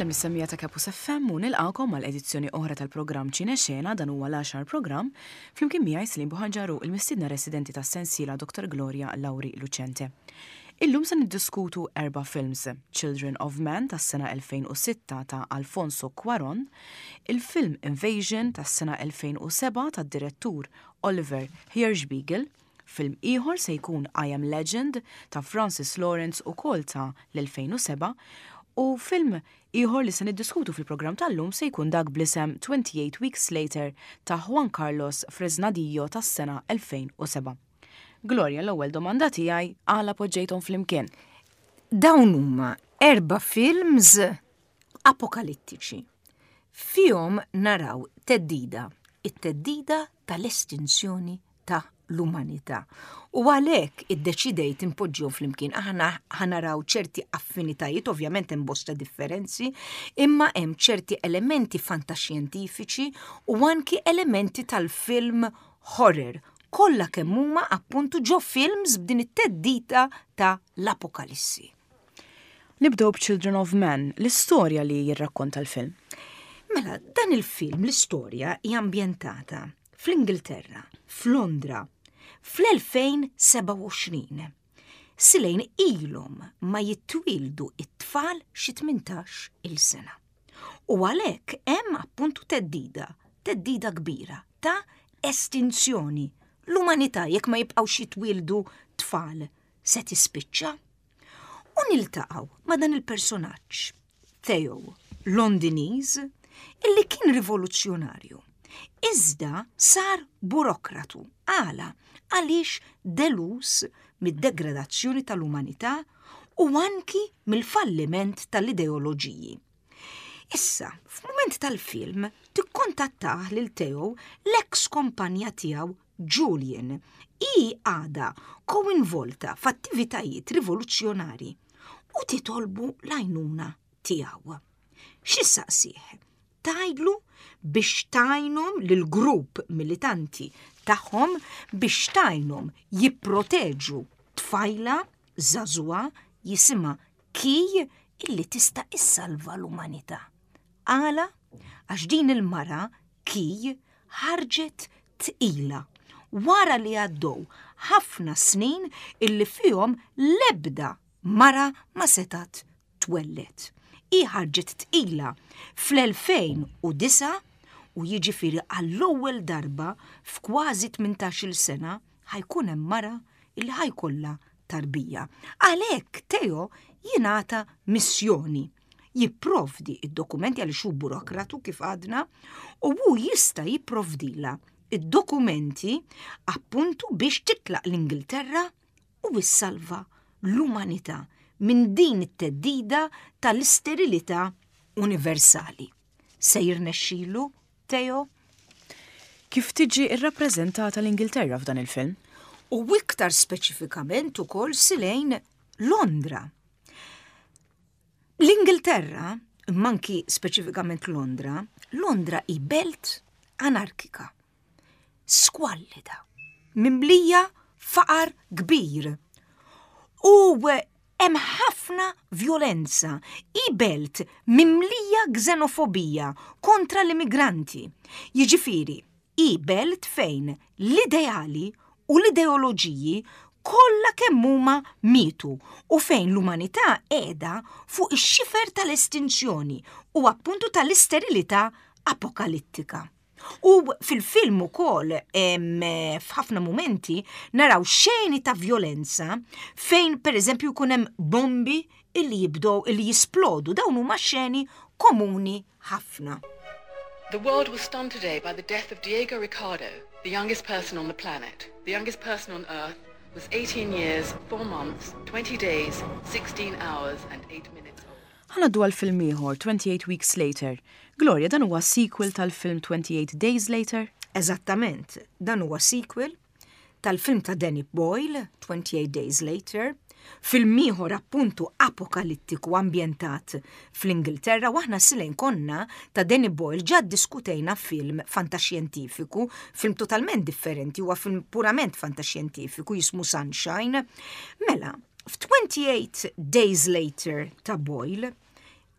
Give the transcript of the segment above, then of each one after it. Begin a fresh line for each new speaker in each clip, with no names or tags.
Insellem is-semmija ta' Campus FM u nilqakom mal-edizzjoni oħra tal-programm Ċinexxena dan huwa l-10 programm flimkien miegħi Slim Buħanġaru il-mistiedna residenti tas-sensiela Dr. Gloria Lawri Lucente. Illum se niddiskutu 4 films: Children of Men tas-sena 2006 ta' Alfonso Cuarón, il-film Invasion tas-sena 2007 tad-direttur Oliver Hirschbiegel, film ieħor se jkun I Am Legend ta' Francis Lawrence ukoll ta' l-2007, u film ieħor li se niddiskutu fil-programm tal-lum se jkun dak blisem 28 Weeks Later ta' Juan Carlos Fresnadillo tas-sena 2007. Gloria, l-ewwel domanda tiegħi għala poġġejthom flimkien.
Dawn huma 4 films apokalittiċi. Fihom naraw teddida, it-teddida tal-estinzjoni ta' l-umanità. U għalhekk iddeċidejt impoġġihom flimkien. Aħna ħanaraw ċerti affinitajiet, ovvjament hemm bosta differenzi, imma hemm ċerti elementi fantaxjentifiċi u anki elementi tal-film horror. Kollha kemm huma appuntu ġo films b'din it-teddita ta' l-apokalissi.
Nibdew b'Children of Men, l-istorja li jirrakkonta l-film.
Mela, dan il-film l-istorja hija ambjentata fl-Ingilterra, f'Londra, fl-2027. Silejn ilhom ma jittwildu it-tfal xi 18 il-sena. U għalhekk hemm appuntu teddida kbira ta' estinzjoni. L-umanità jekk ma jibqgħux jitwildu tfal se tispiċċa. U niltaqgħu ma' dan il-personaġġ, Theo, Londiniż, illi kien rivoluzzjonarju. Iżda sar burokratu. Għaliex delus mid-degradazzjoni tal-umanità u anki mill-falliment tal-ideoloġiji. Issa, f'mument tal-film, tikkontattah lil Theo l-eks kompanja tiegħu Julian. I għada koinvolta f'attivitajiet rivoluzzjonari u titolbu l-għajnuna tiegħu. X'issaqsih? Tajdlu biex tajnom lil-grupp militanti tagħhom biex tajnom jipproteġu tfajla żagħżugħa jisimha Kij illi tista' issalva l-umanità. Għala għax din il-mara Kij ħarġet tqila wara li għaddew ħafna snin illi fihom l-ebda mara ma setat twellet. I ħarġet tqila fl-2009 u jiġifieri għall-ewwel darba f'kważi 18-il sena ħajkun hemm mara illi ħajkollha tarbija. Għalhekk Theo jingħata missjoni jipprovdi id-dokumenti għaliex hu burokratu kif għadna u hu jista' jipprovdilha id-dokumenti appuntu biex titlaq l-Ingilterra u issalva l-umanità minn din it-teddida tal-isterilità universali. Se jirnexxielu, Theo?
Kif tiġi irrappreżentata l-Ingilterra f'dan il-film?
U iktar speċifikament ukoll silejn Londra. L-Ingilterra, manki speċifikament Londra hi belt anarkika, skwallida, mimlija faqar kbir. U hemm ħafna violenza, i belt mimlija xenofobija kontra l-immigranti. Jiġifieri, i belt fejn l-ideali u l-ideoloġiji kollha kemm huma mietu u fejn l-umanità qiegħda fuq ix-xifer tal-estinzjoni u appuntu tal-isterilità apokalittika. U fil-film ukoll f'ħafna momenti naraw xeni ta' violenza fejn pereżempju jkun hemm bombi illi jisplodu dawn huma xeni komuni ħafna.
The world was stunned today by the death of Diego Ricardo, the youngest person on the planet. The youngest person on Earth was 18 years, 4 months, 20 days, 16 hours and 8 minutes.
Ħanaddu għal-film ieħor 28 Weeks Later. Gloria, dan huwa sequel tal-film 28 Days Later?
Eżattament, dan huwa sequel tal-film ta' Danny Boyle, 28 Days Later, film ieħor appuntu apokalittiku ambjentat fl-Ingilterra u aħna silejn konna ta' Danny Boyle ġa diskutejna film fantaxjentifiku, film totalment differenti, huwa film purament fantaxjentifiku jismu Sunshine. Mela, f'28 Days Later ta' Boyle,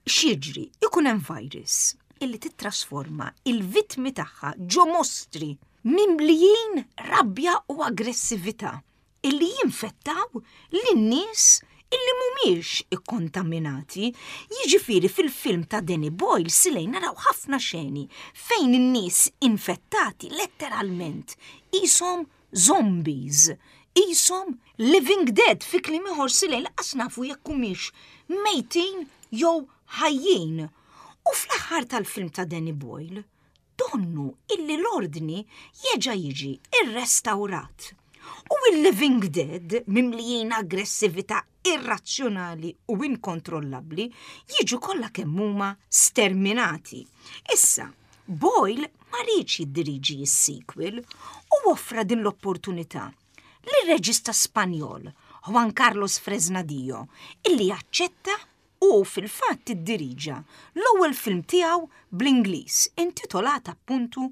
X'jiġri, ikun hemm virus illi titrasforma il-vittmi tagħha ġo mostri mimlijin rabbja u aggressività illi jinfettaw lin-nies illi mhumiex ikkontaminati. Jiġifieri fil-film ta' Danny Boyle silejn naraw ħafna xeni fejn in-nies infettati letteralment ishom zombies, ishom living dead fi kliem ieħor silejn laqas nafu jekk humiex mejtin jew ħajjin. U fl-aħħar tal-film ta' Danny Boyle, donnu illi l-ordni jeġa jiġi irrestawrat. U il-living dead, mimlijin aggressività irrazzjonali u inkontrollabli, jiġu kollha kemm huma sterminati. Issa, Boyle ma rridx jiddiriġi s-sequel u offra din l-opportunità lir-reġista Spanjol Juan Carlos Fresnadillo illi jaċċetta u fil-fatt iddiriġa l-ewwel film tiegħu bl-Ingliż intitolat appuntu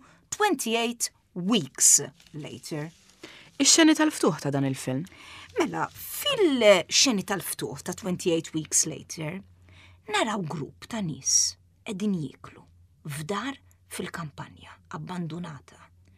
28 Weeks Later.
Ix-xeni tal-ftuħ ta' dan il-film?
Mela, fil-xeni tal-ftuħ ta' 28 Weeks Later naraw grupp ta' nies qegħdin jieklu f'dar fil-kampanja abbandonata.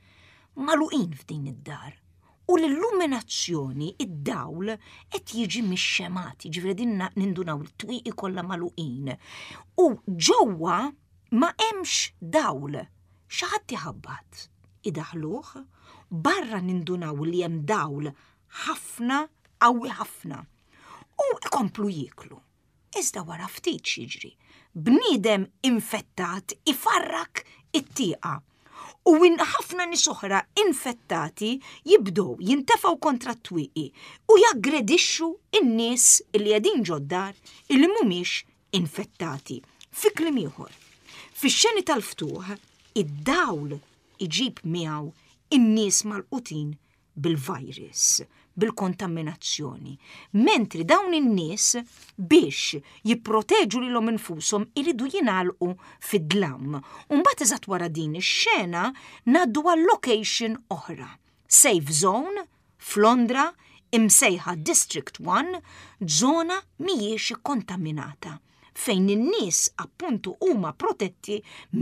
Magħluqin f'din id-dar. U l-illuminazzjoni, id-dawl, qed jiġi mix-xemati, ġifieri din nindunaw il-twieqi kollha magħluqin. U ġewwa ma hemmx dawl. Xi ħadd iħabbat. Idaħluh, barra nindunaw li hemm dawl ħafna qawwi ħafna. U ikomplu jieklu. Iżda wara ftit xiġri, bniedem infettat ifarrak it-tieqa. U ħafna nies oħra infettati jibdew jintefgħu kontra t-twieqi u jaggredixxu in-nies li qegħdin ġoddar illi mhumiex infettati. Fi kliem ieħor, fix-xeni tal-ftuħ id-dawl iġib miegħu in-nies malqutin bil-virus, bil-kontaminazzjoni, mentri dawn in-nies biex jipproteġu lilhom infushom iridu jingħalqu fid-dlam. U mbagħad eżatt wara din ix-xena ngħaddu għal location oħra. Safe zone f'Londra imsejħa District 1, żona mhijiex ikkontaminata fejn in-nies appuntu huma protetti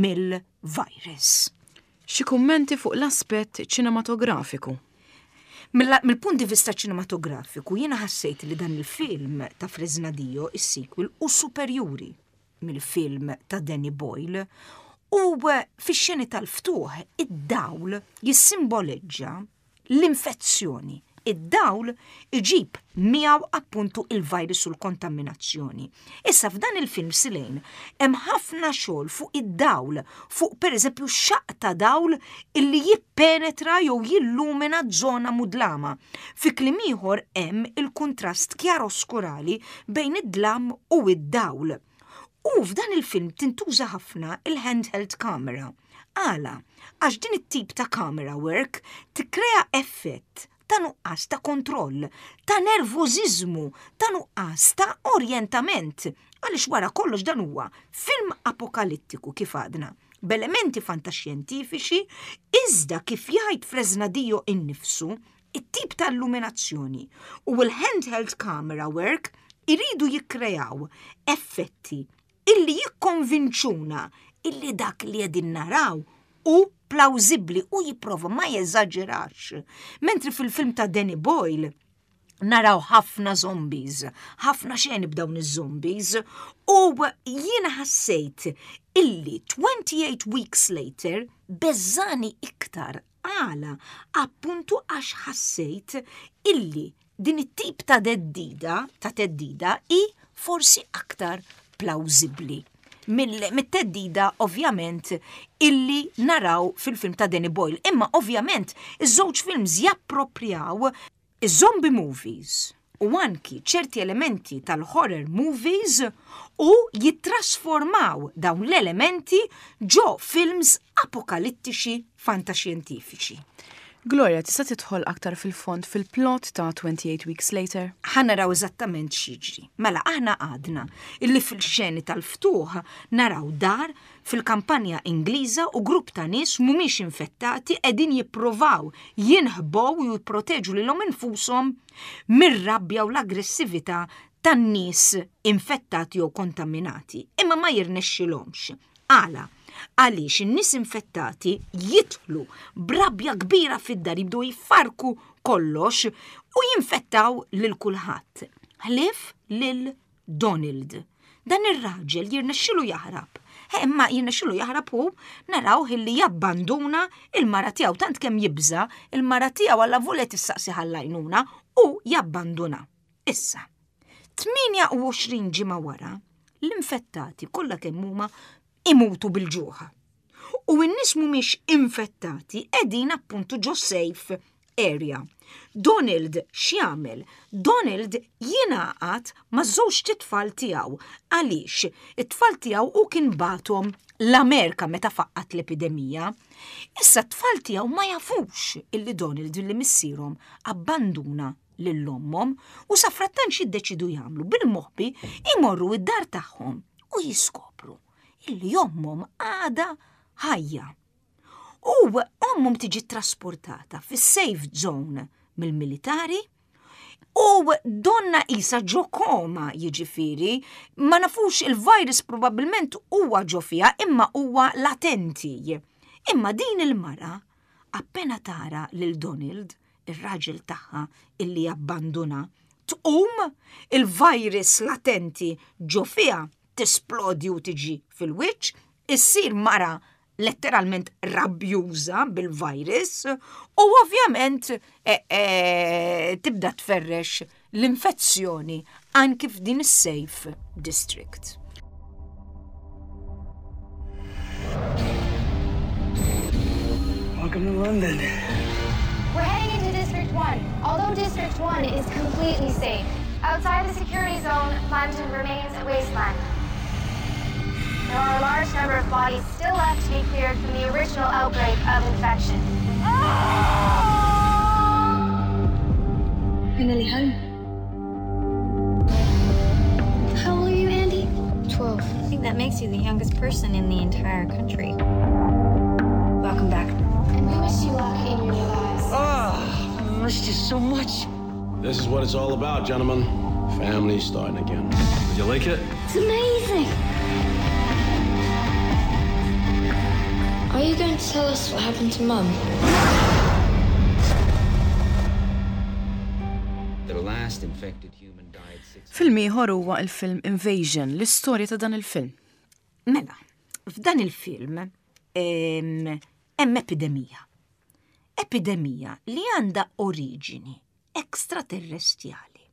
mill-virus.
Xi kummenti fuq l-aspett ċinematografiku?
Mill-punt di vista ċinematografiku jiena ħassejt li dan il-film ta' Fresnadillo, is-sequel, u superjuri mill-film ta' Danny Boyle u fix-xeni tal-ftuħ id-dawl jissimboleġġa l-infezzjoni. Id-dawl iġib miegħu appuntu il-virus u l-kontaminazzjoni. Issa f'dan il-film silejn hemm ħafna xogħol fuq id-dawl, fuq pereżempju xaq ta' dawl illi jippenetra jew jillumina żona mudlama. Fi kliem ieħor hemm il-kuntrast chiaroscurali bejn id-dlam u id-dawl. U f'dan il-film tintuża ħafna il-handheld camera. Għala, għax din it-tip ta' camera work tikkrea effett ta' nuqqas ta' kontroll, ta' nervożiżmu, ta' nuqqas ta' orjentament. Għaliex wara kollox dan huwa film apokalittiku kif għadna, b'elementi fantaxjentifiċi, iżda kif jgħid Fresnadillo innifsu, it-tip ta' illuminazzjoni u l-handheld camera work iridu jikkrejaw effetti illi jikkonvinċuna illi dak li qegħdin naraw u plawzibli u jipprova ma jeżaġerax. Mentri fil-film ta' Danny Boyle naraw ħafna zombies, ħafna xeni b'dawn iż-zombies u jiena ħassejt illi 28 Weeks Later beżani iktar għala appuntu għax ħassejt illi din it-tip ta' teddida i forsi aktar plawzibli. Mit-teddida ovvjament illi naraw fil-film ta' Danny Boyle. Imma ovvjament iż-żewġ films jappropjaw iż-zombie movies u anki ċerti elementi tal-horror movies u jittrasformaw dawn l-elementi ġo films apokalittiċi fantaxjentifiċi.
Gloria, tista' tidħol aktar fil-fond fil-plot ta' 28 Weeks Later?
Ħanaraw eżattament x'jiġri. Mela aħna għadna illi fil-xeni tal-ftuħ naraw dar fil-kampanja Ingliża u grupp ta' nies mhumiex infettati qegħdin jippruvaw jinħbow u jipproteġu lilhom infushom mir-rabbja u l-aggressività tan-nies infettati jew kontaminati, imma ma jirnexxilhomx. Għala, għaliex in-nies infettati jidħlu brabja kbira fid-dar jibdu jfarku kollox u jinfettaw lil kulħadd. Ħlief lil Donald. Dan ir-raġel jirnexxilu jaħrab. Imma jirnexxilu jaħrab hu naraw illi jabbanduna il-mara tiegħu tant kemm jibża il-mara tiegħu alla vulet issaqsi ħallajnuna u jabbanduna. Issa, 28 ġimgħa wara, l-infettati kollha kemm huma imutu bil-ġuħa. U n-nies mhumiex infettati qegħdin appuntu ġo safe area. Donald x'jagħmel? Donald jingħaqad maż-żewġ titfal tiegħu għaliex it-tfal tiegħu u kien bagħthom l-Amerika meta faqqat l-epidemija. Issa t-tfal tiegħu ma jafux illi Donald li missierhom abbanduna lill-ommhom u sa frattan x'iddeċidu jagħmlu bil-moħħbi imorru id-dar tagħhom u jiskopru illi ommhom għada ħajja. U ommhom tiġi trasportata fis-safe zone mill-militari u donna isa ġo koma jiġifieri ma nafux il-virus probabbilment huwa ġo fiha imma huwa latenti. Imma din il-mara appena tara lil Donald, ir-raġel tagħha illi abbanduna, tqum il-virus latenti ġo fiha tisplodi u tiġi fil-wiċċ, issir mara letteralment rabjuża bil-virus u ovvjament tibda tferrex l-infezzjoni anki f'din is-safe district.
Welcome to London.
We're heading into District 1. Although District 1 is completely safe, outside the security zone, London remains a wasteland. There are a large number of bodies still left to be cleared from the original outbreak of infection.
We're nearly home. How old are you, Andy?
12.
I think that makes you the youngest person in the entire country. Welcome back.
And we wish you luck in your new lives.
I missed you so much.
This is what it's all about, gentlemen. Family starting again.
Did you like it?
It's amazing.
Are you going to tell us what happened to Mum?
The last infected human died 6
Film ieħor huwa l-film Invasion, l-istorja ta' dan il-film.
Mela, f'dan il-film hemm epidemija. Epidemija li għandha oriġini ekstraterrestriali.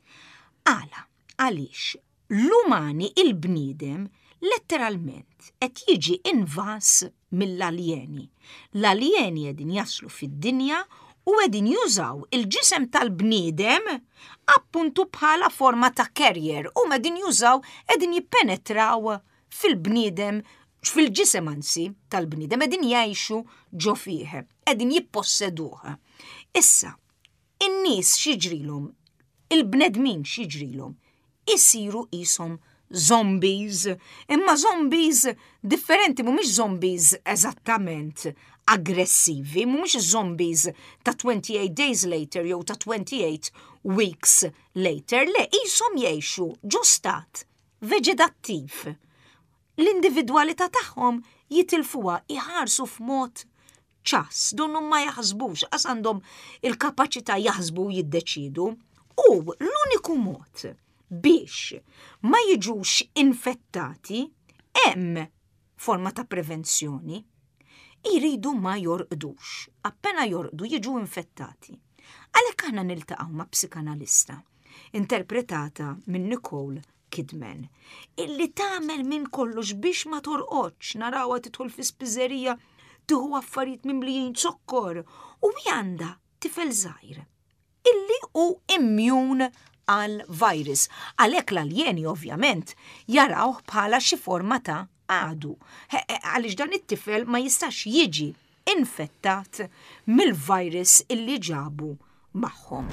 Għaliex l-umani il-bniedem letteralment qed jiġi invas mill-aljeni. L-aljeni qegħdin jaslu fid-dinja u qegħdin jużaw il-ġisem tal-bniedem appuntu bħala forma ta' carrier u qegħdin jippenetraw fil-bniedem fil-ġisem anzi tal-bniedem qegħdin jgħixu ġo fih, qegħdin jipposseduh. Issa, in-nies x'jiġrilhom, il-bnedmin x'jiġrilhom, isiru qishom zombies, imma zombies differenti, mhumiex zombies eżattament aggressivi, mhumiex zombies ta' 28 days later jew ta' 28 weeks later, le qishom jgħixu ġo stat veġetattiv. L-individwalità tagħhom jitilfuha iħarsu f'mod ċas, donhom ma jaħsbux, għas għandhom il-kapaċità jaħsbu u jiddeċidu, u l-uniku mod biex ma jiġux infettati hemm forma ta' prevenzjoni, jridu ma jorqdux. Appena jorqdu jiġu infettati. Għalhekk aħna niltaqgħu ma' psikanalista interpretata minn Nicole Kidman, illi tagħmel minn kollox biex ma torqodx, narawha tidħol fi spiżerija tieħu affarijiet mimlijin sokkor u għandha tifel żgħir illi hu immjun għal virus. Għalhekk l-aljeni ovvjament jarawh bħala xi forma ta' għadu. Għaliex dan it-tifel ma jistax jiġi infettat mill-virus illi ġabu magħhom.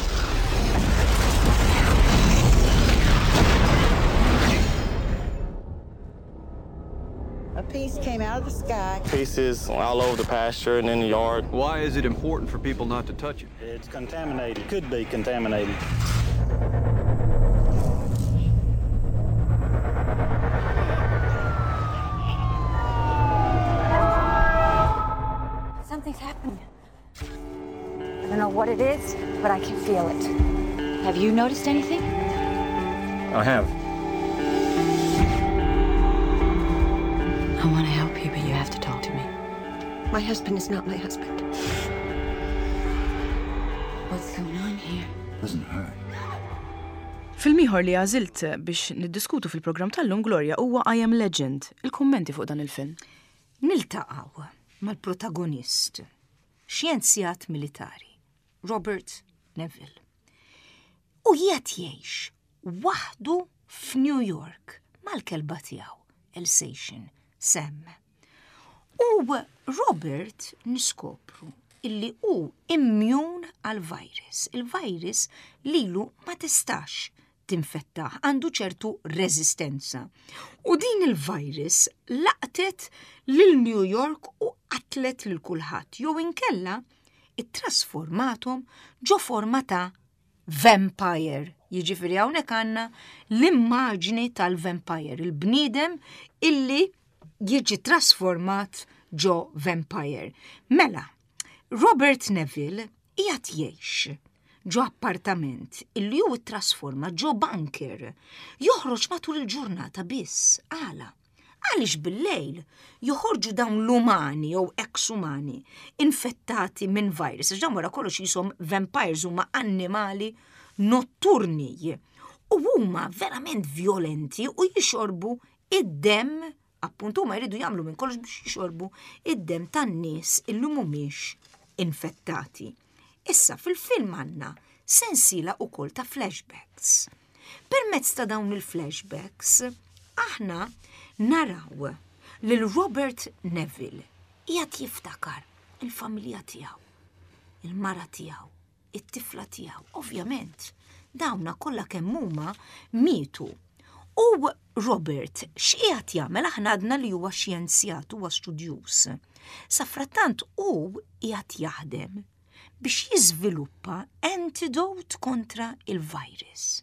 A piece came out of the sky.
Pieces all over the pasture and in the yard.
Why is it important for people not to touch it?
It's contaminated. Could be contaminated.
what it is, but I can feel it.
Have you noticed anything?
I have.
I want to help you, but you have to talk to me.
My husband is not my husband.
What's going on here?
Doesn't hurt.
Film ieħor li għażilt biex niddiskutu fil-programm tal-lum Gloria huwa I Am Legend. Il-kummenti fuq dan il-film.
Niltaqgħu mal-protagonist, xjenzjat militari, Robert Neville. U jgħat jgħix waħdu f'New York mal-kelba tiegħu, Alsatian, Sam. U Robert niskopru illi hu immjun għal-virus. Il-virus lilu ma tistax tinfettaħ, għandu ċertu rezistenza. U din il-virus laqtet lil New York u qatlet lil kulħadd, jew inkella ittrasformathom ġo forma ta' vampire. Jiġifieri hawnhekk għandna l-immaġni tal-vampire, il-bniedem illi jiġi trasformat ġo vampire. Mela, Robert Neville qiegħed jgħix ġo appartament illi hu trasforma ġo bunker. Joħroġ matul il-ġurnata biss. Għaliex bil-lejl joħorġu dawn l-umani jew ex-umani infettati minn virus. Ġdan wara kollox jisom vampires huma annimali notturni u huma verament violenti u jixorbu id-dem, appuntu huma jridu jagħmlu minn kollox biex jixorbu id-dem tan-nies illi mhumiex infettati. Issa fil-film għandna sensiela wkoll ta' flashbacks. Permezz ta' dawn il-flashbacks aħna naraw lil Robert Neville qiegħed jiftakar il-familja tiegħu, il-mara tiegħu, it-tifla tiegħu. Ovvjament, dawna kollha kemm huma mietu. U Robert x'qiegħed jagħmel aħna għadna li huwa xjenzjat, huwa studjus. Sa frattant hu qiegħed jaħdem biex jiżviluppa antidote kontra il-virus.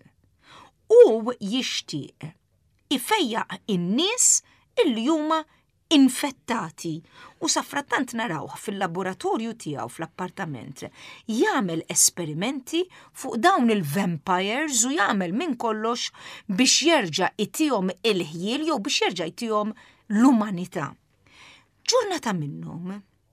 U jixtieq ifejjaq in-nies illi huma infettati u sa frattant narawh fil-laboratorju tiegħu fl-appartament jagħmel esperimenti fuq dawn il-vampires u jagħmel minn kollox biex jerġa' itihom il-ħjiel jew biex jerġa' itihom l-umanità. Ġurnata minnhom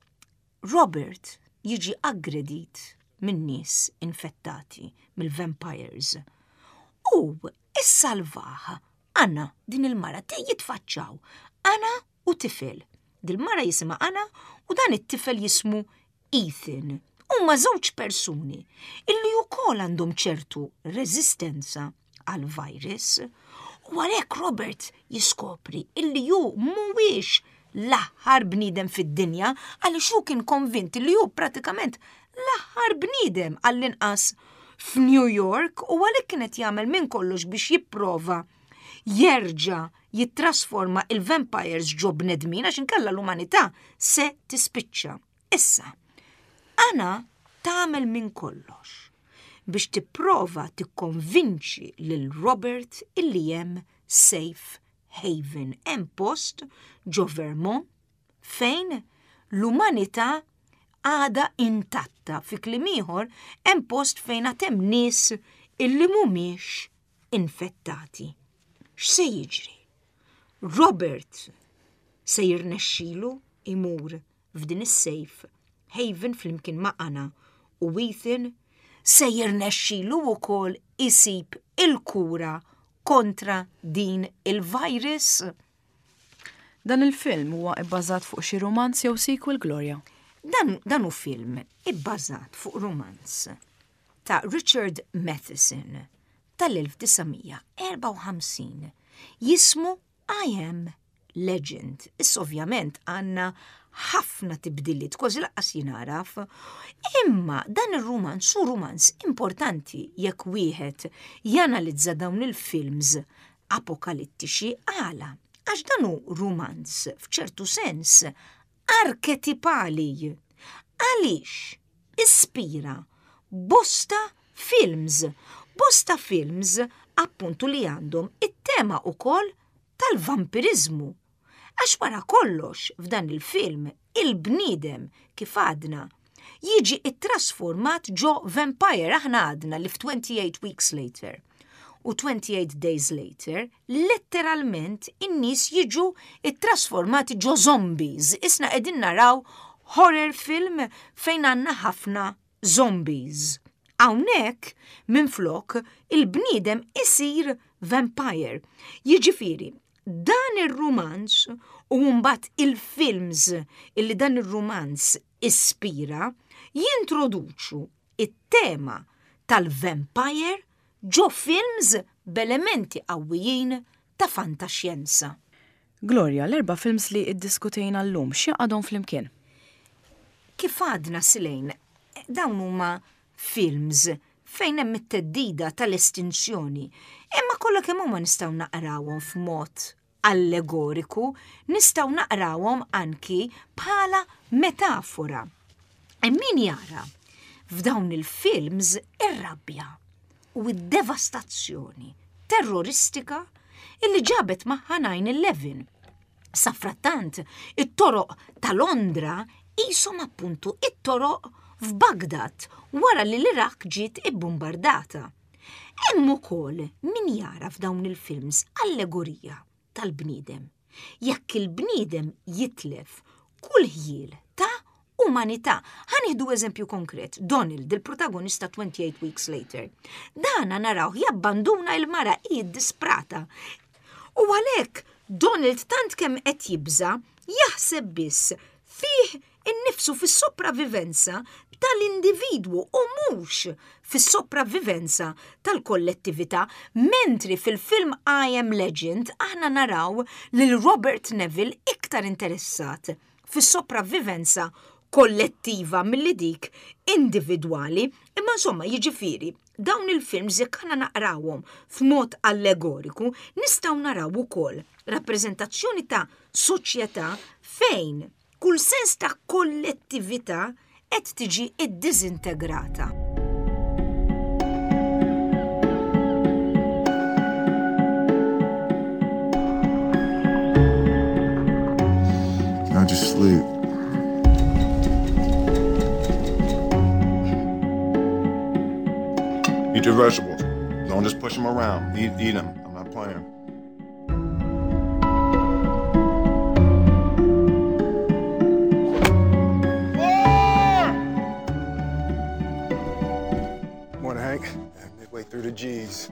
Robert jiġi aggredit minn nies infettati mill-vampires. U issalvaha Anna din il-mara jitfaċċaw. Anna u tifel. Dil-mara jisimha Anna u dan it-tifel jismu Ethan. Huma żewġ persuni illi wkoll għandhom ċertu reżistenza għal-virus u għalhekk Robert jiskopri illi hu mhuwiex l-aħħar bniedem fid-dinja għaliex hu kien konvint li hu pratikament l-aħħar bniedem għall-inqas f'New York u għalhekk kienet jagħmel minn kollox biex jipprova jerġa' jittrasforma il-vampires ġo bnedmin għax inkella l-umanità se tispiċċa. Issa, Anna tagħmel minn kollox biex tipprova tikkonvinċi lil Robert illi hemm safe haven, hemm post ġo Vermont fejn l-umanità għada intatta. Fi kliem ieħor hemm post fejn hemm nies illi mhumiex infettati. X'se jiġri? Robert se jirnexxielu imur f'din is-safe haven flimkien ma' Anna u Ethan se jirnexxielu wkoll isib il-kura kontra din il-virus.
Dan il-film huwa ibbażat fuq xi romanz jew sequel, Gloria?
Dan hu film ibbażat fuq romanz ta' Richard Matheson tal-1954 jismu I Am Legend. Issa ovvjament għandna ħafna tibdilliet kważi laqqas jinaraf, imma dan ir-romanz hu romanz importanti jekk wieħed janalizza dawn il-films apokalittiċi għax dan hu romanz f'ċertu sens arketipali. Għaliex ispira bosta films appuntu li għandhom it-tema ukoll tal-vampirizmu. Għax wara kollox f'dan il-film il-bniedem kif għadna jiġi ittrasformat ġo vampire. Aħna għadna li f'28 weeks later u 28 days later, letteralment in-nies jiġu ittrasformati ġo zombies. Isna qegħdin naraw horror film fejn għandna ħafna zombies. Hawnhekk minflok il-bniedem isir vampire. Jiġifieri, dan ir-rumans u mbagħad il-films illi dan ir-rumans ispira jintroduċu it-tema tal-vampire ġo films b'elementi qawwijin ta' fantaxjenza.
Gloria, l-4 films li iddiskutejna llum x'jaqgħadhom flimkien?
Kif għadna Silejn, dawn huma films fejn hemm it-teddida tal-estinzjoni, imma kollha kemm huma nistgħu naqrawhom f'mod allegoriku, nistgħu naqrawhom anki bħala metafora. Min jara f'dawn il-films ir-rabbja u id-devastazzjoni terroristika illi ġabet magħha 9/11. Safrattant, it-toroq ta' Londra qishom appuntu it-toroq f'Baghdad wara li l-Iraq ġiet ibbombardata. Hemm ukoll min jara f'dawn il-films allegorija tal-bniedem. Jekk il-bniedem jitlef kull ħjiel ta' umanità. Ħanieħdu eżempju konkret, Donald, il-protagonista 28 weeks later. Dana naraw jabbanduna il-mara id-disprata. U għalhekk Donald tant kemm qed jibża jaħseb biss fih innifsu fis-sopravivenza tal-individwu u mhux fis-sopravivenza tal-kollettività, mentri fil-film I Am Legend aħna naraw lil Robert Neville iktar interessat fis-sopravivenza kollettiva milli dik individwali, imma insomma jiġifieri dawn il-films jekk aħna naqrawhom f'mod allegoriku nistgħu naraw ukoll rappreżentazzjoni ta' soċjetà fejn kull sens ta' kollettività qed tiġi iddiżintegrata.
Now just sleep. Eat your vegetables. Don't just push them around. Eat them. I'm not playing. Morning, Hank. Midway through the G's.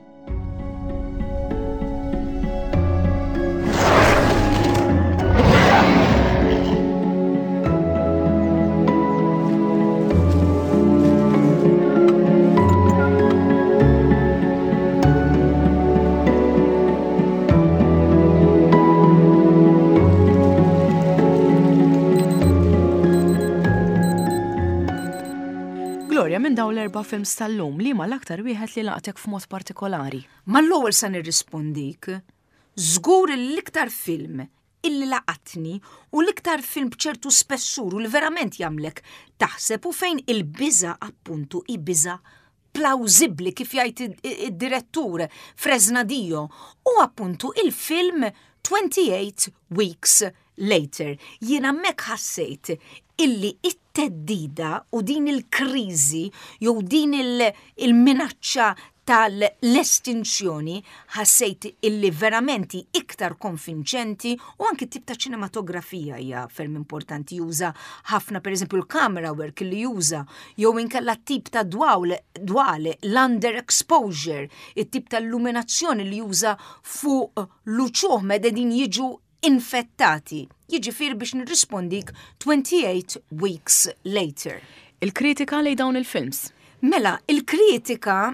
Minn dawn l-4 films tal-lum li ma l-aktar wieħed li laqtek f'mod partikolari.
Mal-ewwel sa nirrispondik, żgur l-iktar film illi laqatni u l-iktar film b'ċertu spessur u li verament jagħmlek taħseb u fejn il-biża appuntu ibiża plawzibbli kif jgħid id-direttur Fresnadillo u appuntu il-film 28 Weeks Later. Jiena hemmhekk ħassejt illi it-teddida u din il-kriżi jew din il-minaċċa tal-estinzjoni ħassejt illi veramenti iktar konvinċenti u anki tip ta' ċinematografija hija ferm importanti juża ħafna pereżempju l-camera work li juża jew inkella tip ta' dwale l-underexposure, it-tip ta' illuminazzjoni li juża fuq luċuħ mededin jiġu infettati. Jiġifieri biex nirrispondik 28 Weeks Later.
Il-kritika lejn dawn il-films?
Mela, il-kritika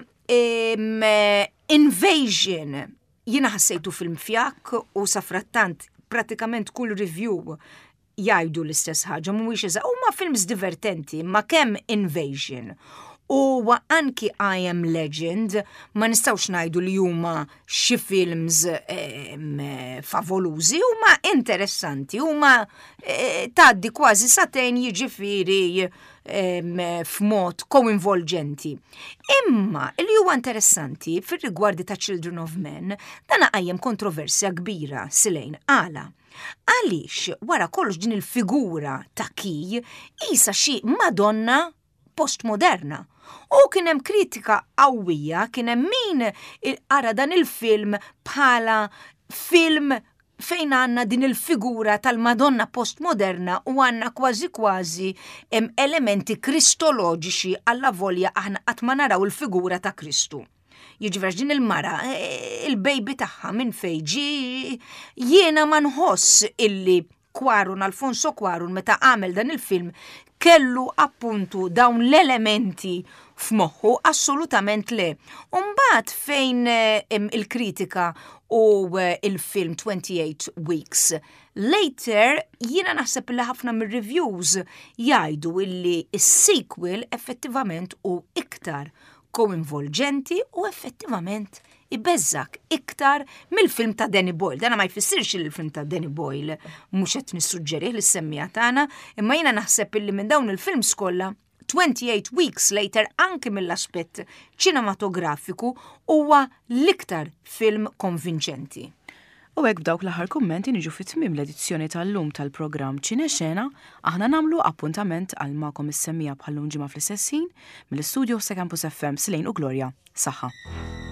Invasion jiena ħassejtu film fjak u safrattant pratikament kull review jgħidu l-istess ħaġa mhuwiex huma films divertenti ma kemm Invasion u anki I Am Legend ma nistgħux ngħidu li huma xi films favolużi huma interessanti huma tgħaddi kważi satejn jiġifieri f'mod koinvolġenti. Imma li huwa interessanti fir-rigwardi ta' Children of Men dan qajjem kontroversja kbira silejn għala. Għaliex wara kollox din il-figura ta' Key isa xi Madonna postmoderna. U kien hemm kritika qawwija, kien hemm min ara dan il-film bħala film fejn għandna din il-figura tal-Madonna postmoderna u għandna kważi elementi kristoloġiċi alla volja aħna qatt ma naraw il-figura ta' Kristu. Jiġifieri din il-mara, il-bejbi tagħha minn fejn jiena ma nħoss illi Alfonso Cuarón meta għamel dan il-film kellu appuntu dawn l-elementi f'moħħu assolutament le. Mbagħad fejn il-kritika u il-film 28 Weeks Later jiena naħseb li ħafna mir-reviews jgħidu illi is-sequel effettivament u iktar koinvolġenti u effettivament ibeżżak iktar mill-film ta' Danny Boyle. Dana ma jfissirx li l-film ta' Danny Boyle mhux qed nissuġġerih lis-semmija tagħna, imma jiena naħseb illi minn dawn il-films kollha 28 Weeks Later anke mill-aspett ċinematografiku huwa l-iktar film konvinċenti.
U hekk b'dawk l-aħħar kummenti niġu fit-tmiem l-edizzjoni tal-lum tal-programm Ċinexxena, aħna nagħmlu appuntament għal magħkom is-semmija bħallum ġimgħa fl-istess ħin mill-istudio ta' Campus FM Silejn u Glorja. Saħħa.